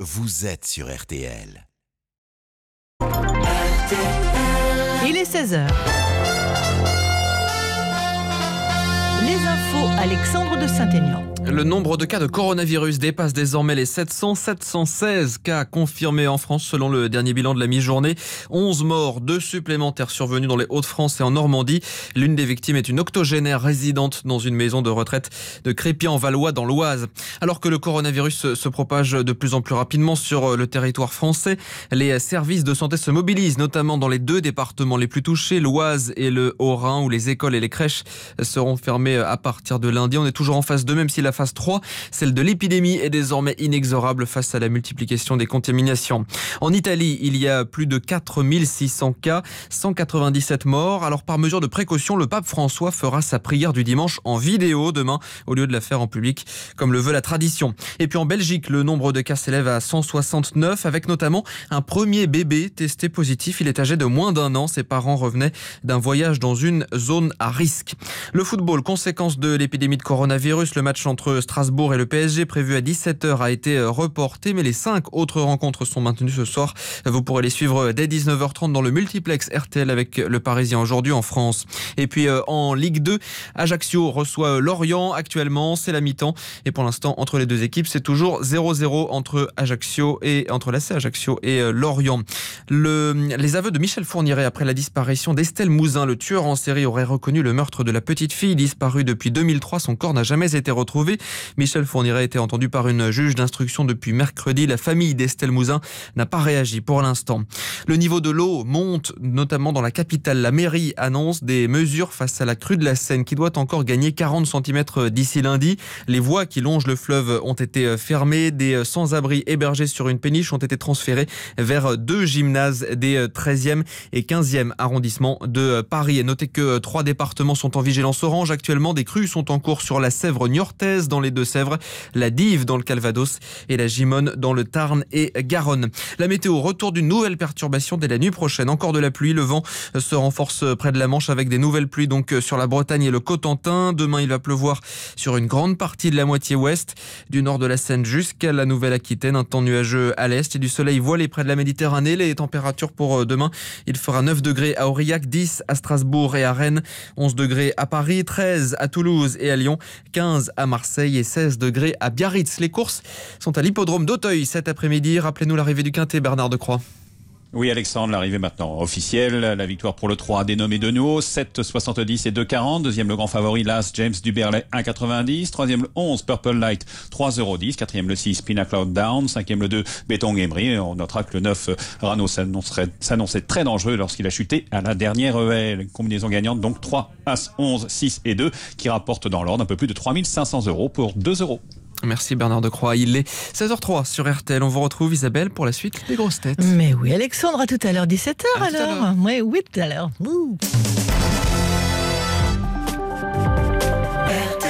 vous êtes sur RTL. Il est 16h. Les infos, Alexandre de Saint-Aignan. Le nombre de cas de coronavirus dépasse désormais les 716 cas confirmés en France selon le dernier bilan de la mi-journée. 11 morts, 2 supplémentaires survenus dans les Hauts-de-France et en Normandie. L'une des victimes est une octogénaire résidente dans une maison de retraite de Crépy-en-Valois dans l'Oise. Alors que le coronavirus se propage de plus en plus rapidement sur le territoire français, les services de santé se mobilisent, notamment dans les 2 départements les plus touchés, l'Oise et le Haut-Rhin, où les écoles et les crèches seront fermées à partir de lundi. On est toujours en phase 2, même si la phase 3, celle de l'épidémie, est désormais inexorable face à la multiplication des contaminations. En Italie, il y a plus de 4600 cas, 197 morts. Alors par mesure de précaution, le pape François fera sa prière du dimanche en vidéo demain, au lieu de la faire en public, comme le veut la tradition. Et puis en Belgique, le nombre de cas s'élève à 169, avec notamment un premier bébé testé positif. Il est âgé de moins d'1 an. Ses parents revenaient d'un voyage dans une zone à risque. Le football, conséquence de l'épidémie de coronavirus, le match entre Strasbourg et le PSG prévu à 17h a été reporté, mais les 5 autres rencontres sont maintenues ce soir. Vous pourrez les suivre dès 19h30 dans le multiplex RTL avec le Parisien aujourd'hui en France. Et puis en Ligue 2, Ajaccio reçoit Lorient actuellement, c'est la mi-temps. Et pour l'instant, entre les deux équipes, c'est toujours 0-0 entre l'AC Ajaccio et Lorient. Les aveux de Michel Fourniret après la disparition d'Estelle Mouzin, le tueur en série, aurait reconnu le meurtre de la petite fille disparue depuis 2003. Son corps n'a jamais été retrouvé. Michel Fourniret a été entendu par une juge d'instruction depuis mercredi. La famille d'Estelle Mouzin n'a pas réagi pour l'instant. Le niveau de l'eau monte, notamment dans la capitale. La mairie annonce des mesures face à la crue de la Seine qui doit encore gagner 40 cm d'ici lundi. Les voies qui longent le fleuve ont été fermées. Des sans-abri hébergés sur une péniche ont été transférés vers 2 gymnases des 13e et 15e arrondissements de Paris. Et notez que 3 départements sont en vigilance orange actuellement. Des crues sont en cours sur la Sèvre niortaise dans les Deux-Sèvres, la Dive dans le Calvados et la Gimone dans le Tarn et Garonne. La météo, retour d'une nouvelle perturbation dès la nuit prochaine. Encore de la pluie, le vent se renforce près de la Manche avec des nouvelles pluies donc sur la Bretagne et le Cotentin. Demain, il va pleuvoir sur une grande partie de la moitié ouest, du nord de la Seine jusqu'à la Nouvelle-Aquitaine. Un temps nuageux à l'est et du soleil voilé près de la Méditerranée. Les températures pour demain, il fera 9 degrés à Aurillac, 10 à Strasbourg et à Rennes, 11 degrés à Paris, 13 à Toulouse et à Lyon, 15 à Marseille et 16 degrés à Biarritz. Les courses sont à l'hippodrome d'Auteuil cet après-midi. Rappelez-nous l'arrivée du Quintet, Bernard Decroix. Oui, Alexandre, l'arrivée maintenant officielle. La victoire pour le 3 dénommé de nouveau, 7,70 et 2,40. Deuxième, le grand favori, l'As James Duberlet, 1,90. Troisième, le 11, Purple Light, 3,10. Quatrième, le 6, Pina Cloud Down. Cinquième, le 2, Béton Emery. On notera que le 9, Rano s'annonçait très dangereux lorsqu'il a chuté à la dernière EL. Combinaison gagnante, donc 3, As, 11, 6 et 2, qui rapportent dans l'ordre un peu plus de 3 500 € pour 2 €. Merci Bernard Decroix. Il est 16h03 sur RTL. On vous retrouve, Isabelle, pour la suite des grosses têtes. Mais oui, Alexandre, à tout à l'heure, 17h À tout à alors. l'heure. Oui, tout à l'heure. Ouh.